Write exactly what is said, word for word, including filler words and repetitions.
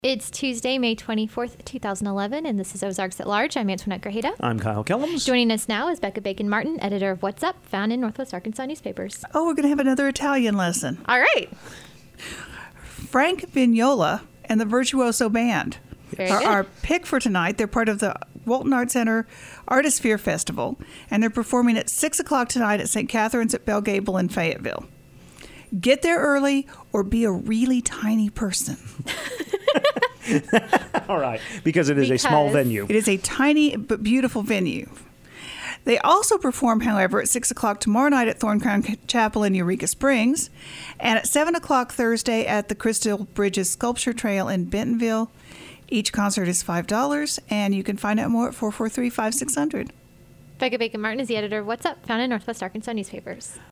It's Tuesday, May twenty-fourth, two thousand eleven, and this is Ozarks at Large. I'm Antoinette Grajeda. I'm Kyle Kellums. Joining us now is Becca Bacon-Martin, editor of What's Up, found in Northwest Arkansas newspapers. Oh, we're going to have another Italian lesson. All right. Frank Vignola and the Virtuoso Band Very are good. our pick for tonight. They're part of the Walton Arts Center Artisphere Festival, and they're performing at six o'clock tonight at Saint Catherine's at Belle Gable in Fayetteville. Get there early or be a really tiny person. All right, because it is Because- a small venue. It is a tiny but beautiful venue. They also perform, however, at six o'clock tomorrow night at Thorncrown Chapel in Eureka Springs, and at seven o'clock Thursday at the Crystal Bridges Sculpture Trail in Bentonville. Each concert is five dollars, and you can find out more at four four three, five six zero zero. Becca Bacon-Martin is the editor of What's Up, found in Northwest Arkansas newspapers.